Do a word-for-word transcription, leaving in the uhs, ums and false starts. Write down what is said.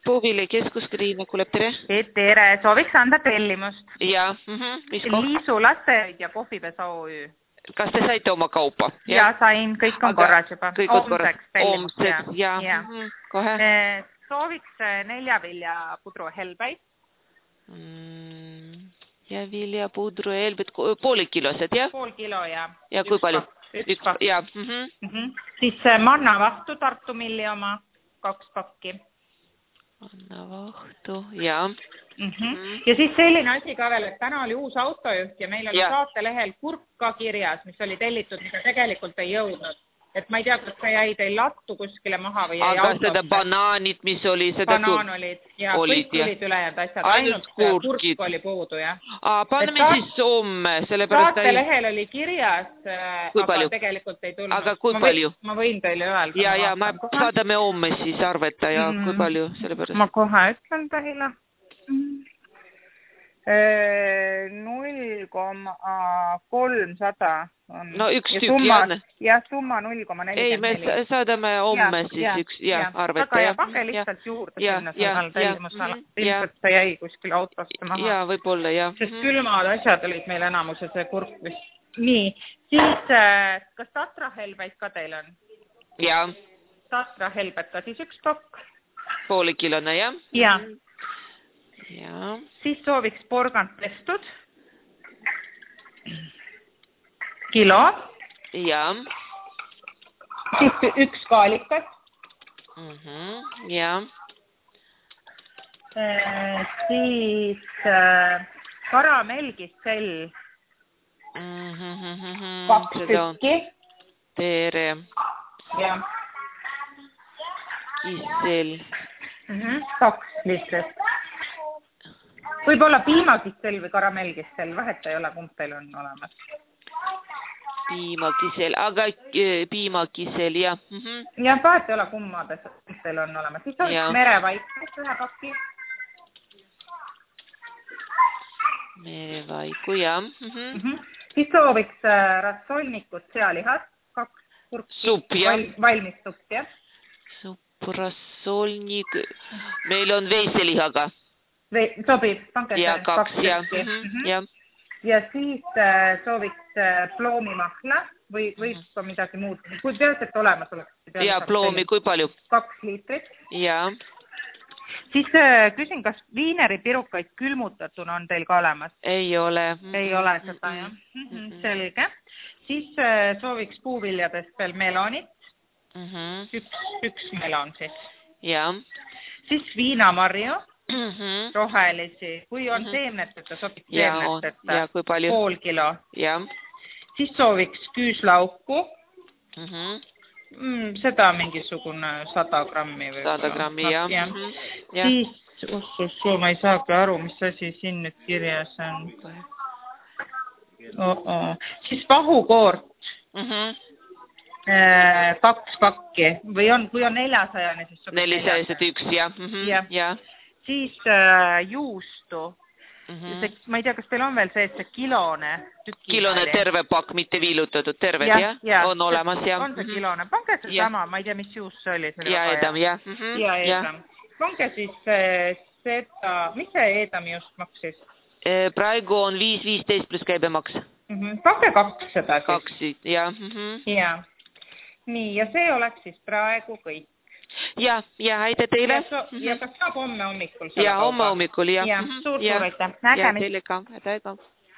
Puuvili keskus Kriina kuuleb, tere. Tere, sooviks anda tellimust. Ja, mm-hmm. Liisu lastehoid ja kohvipesa O Ü. Kas te saite oma kaupa? Ja, ja sain, kõik on Aga korras juba. Kõik on korras. Omseks, ja. ja. Mm-hmm. Kohe. Sooviks neljavilja pudru helbeid. Mm, ja vilja pudru helbeid, pooli kilosed, jah? Pool kilo, ja. Ja kui palju? Üks pakk. Ja. Mm-hmm. Mm-hmm. Siis mannavahtu Tartu Milli oma kaks pakki. Mannavahtu, ja. Mm-hmm. Mm. Ja siis selline asi ka veel, et täna oli uus autojuht ja meil oli ja. Saatelehel kurk ka kirjas, mis oli tellitud, mida tegelikult ei jõudnud. Et ma ei tea, kas see jäi teil lattu kuskile maha või jäi Aga autosse. Seda banaanid, mis oli seda Banaan kur... olid ja olid, kõik olid ülejäänud asjad. Ainult kurk oli puudu, jah. Aa, paneme saat... siis homme, sellepärast... Saatelehel ei... oli kirjas, kui aga palju? Tegelikult ei tulnud. Aga kui ma palju? Võin, ma võin teile öelda. Ja, ja, ma saadame homme siis arveta ja mm. kui palju sellepärast? Ma kohe ütlen teile. null koma kolmsada on. No üks ja tükk, summa, Janne. Ja summa null koma nelikümmend neli. Ei, me saadame homme ja, siis ja, üks ja, ja arveta. Aga ja pange lihtsalt ja, juurde ja, sinna ja, seal tellimusala. Ilmselt see jäi kuskil autosse maha. Ja, võib-olla, jah. Sest külmad asjad olid meil enamus ja see kurk vist. Nii, siis kas Tatra helbeid ka teil on? Ja. Tatra helbed ka siis üks pakk. Pooli kilone, jah? Ja. Ja. Siis sooviks porgand pestud. Kilo. Ja. Siis üks kaalikas. Mm-hmm. Ja. E, siis äh, karamelgissell. Mm-hmm. Kaks tükki. Tere. Ja. Kissel. Mm-hmm. Kaks liitrit. Võib-olla piimakissel või karamellkissel, vahet ei ole, kumb teil on olemas. Piimakissel, aga piimakissel, jah. Mm-hmm. Ja vahet ei ole, kummades teil on olemas. Siis on merevaiku ühe pakki. Merevaiku, jah. Mm-hmm. Mm-hmm. Siis sooviks rassolnikut sealihast, kaks kurki. Supp, jah. Val, valmis supp, jah. Supp, rassolnik. Meil on veiselihaga. Sobib, pange ja, kaks, kaks ja. Mm-hmm. ja. Ja siis äh, sooviks äh, ploomimahla või, või mm. ka midagi muud. Kui peaks, et olemas oleks. Ja ploomi, kui palju? Kaks liitrit. Ja. Siis äh, küsin, kas viineripirukaid külmutatuna on teil ka olemas? Ei ole. Mm-hmm. Ei ole seda, jah. Mm-hmm. Selge. Siis äh, sooviks puuviljadest veel melonit. Mm-hmm. Üks, üks melon siis. Ja. Siis viinamarju. Mm-hmm. Rohelisi, kui on mm-hmm. seemneteta, sobib seemneteta, ja, kui palju? Pool kilo. Ja. Siis sooviks küüslauku. Mm-hmm. Mm, seda mingisugune sada grammi. Või sada grammi, ja. ja. Mm-hmm. ja. Siis, ussu, ma ei saagi aru, mis asi siin nüüd kirjas on. Oh -oh. Siis vahukoort. Mm-hmm. Äh, kaks pakki. Või on, kui on neljasajane, siis sobib nelisajased üks, ja. Mm-hmm. ja. ja. Siis äh, juustu. Mm-hmm. See, ma ei tea, kas teil on veel see, et see kilone. Kilone terve pakk, mitte viilutatud terved, ja, ja? ja? On olemas, ja. On see kilone. Pange see ja. Sama, ma ei tea, mis juust see oli. Ja edam, ja. Mm-hmm. Ja edam. Ja. Pange siis äh, seda, mis see edam just maksis? E, praegu on viis viisteist pluss käibemaks. Mm-hmm. Pange kaks seda siis. Kaks, ja. Mm-hmm. Ja. Nii, ja see oleks siis praegu kõik. Ja, ja aitäh teile. Ja, so, mm-hmm. ja kas saab homme hommikul? Ja, homme hommikul, ja. Ja, suur-suur aitäh. Nägemist. Ja, teile ka. Aitäh ka.